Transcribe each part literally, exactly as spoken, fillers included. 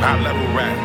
High level rap.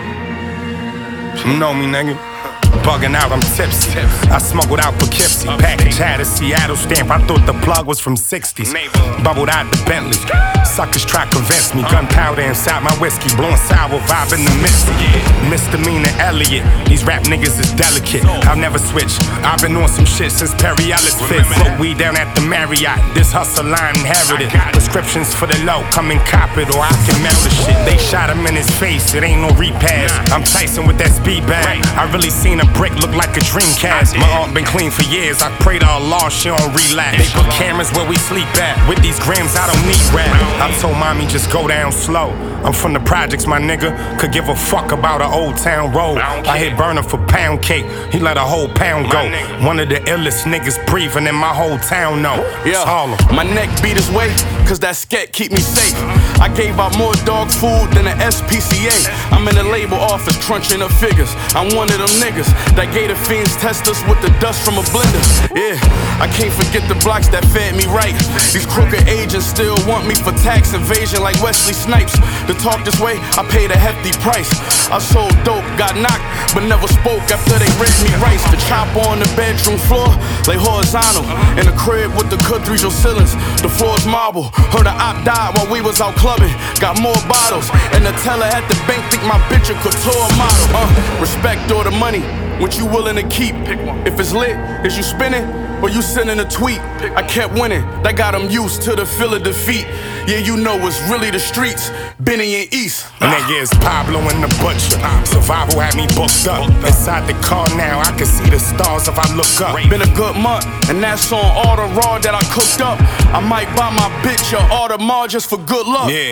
You know me, nigga. Bugging out, I'm tipsy. I smuggled out Poughkeepsie. Package had a Seattle stamp. I thought the plug was from sixties. Bubbled out the Bentley. Suckers try to convince me. Gunpowder inside my whiskey. Blowing sour, vibing the misty. Misdemeanor Elliot. These rap niggas is delicate. I'll never switch. I've been on some shit since Perry Ellis fit. Float weed down at the Marriott. This hustle I inherited. Prescriptions for the low. Come and cop it or I can mail the shit. They shot him in his face. It ain't no repass. I'm Tyson with that speed bag. I really seen a brick look like a dream cast. My aunt been clean for years. I pray to Allah she don't relapse. They put cameras where we sleep at. With these grams I don't need rap. I told mommy just go down slow. I'm from the projects, my nigga. Could give a fuck about an old town road. I hit Burner for pound cake. He let a whole pound go. One of the illest niggas breathing in my whole town know. Yeah, my neck beat his weight, cause that sket keep me safe. I gave out more dog food than an S P C A. I'm in the label office crunching up figures. I'm one of them niggas that gave the fiends test us with the dust from a blender. Yeah, I can't forget the blocks that fed me right. These crooked agents still want me for tax evasion like Wesley Snipes. To talk this way, I paid a hefty price. I sold dope, got knocked, but never spoke after they read me rights. The chopper on the bedroom floor, lay horizontal. In the crib with the cathedral ceilings, the floor's marble. Heard a op died while we was out clubbing. Got more bottles, and the teller at the bank think my bitch a couture model. Uh, respect or the money, what you willing to keep? If it's lit, is you spinning or you sending a tweet? I kept winning, that got them used to the feel of defeat. Yeah, you know it's really the streets, Benny and East. Nigga is Pablo and the Butcher. Survival had me booked up. Inside the car now, I can see the stars if I look up. Been a good month, and that's on all the raw that I cooked up. I might buy my bitch a Audemars just for good luck. Yeah.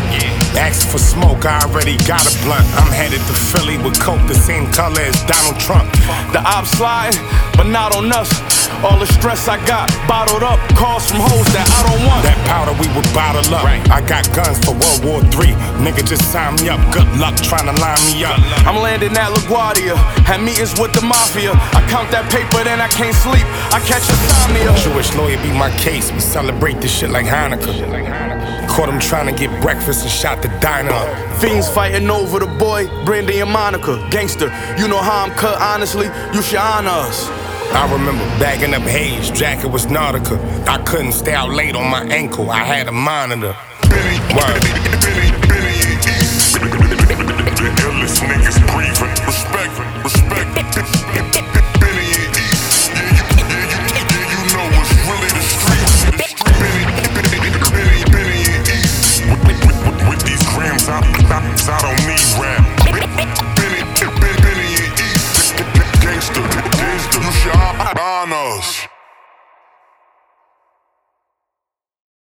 Ask for smoke, I already got a blunt. I'm headed to Philly with coke the same color as Donald Trump. The ops sliding, but not on us. All the stress I got bottled up, calls from hoes that I don't want. That powder we would bottle up. I got guns for World War Three. Nigga just sign me up, good luck trying to line me up. I'm landing at LaGuardia, had meetings with the mafia. I count that paper, then I can't sleep. I catch insomnia. Jewish lawyer beat my case. We celebrate this shit like Hanukkah. Caught him trying to get breakfast and shot the diner up. Fiends fighting over the boy, Brandy and Monica. Gangster, you know how I'm cut, honestly, you should honor us. I remember bagging up Hayes, jacket was Nautica. I couldn't stay out late on my ankle, I had a monitor. Benny, Benny, Benny, Benny and East. The illest niggas breathing. Respect, respect.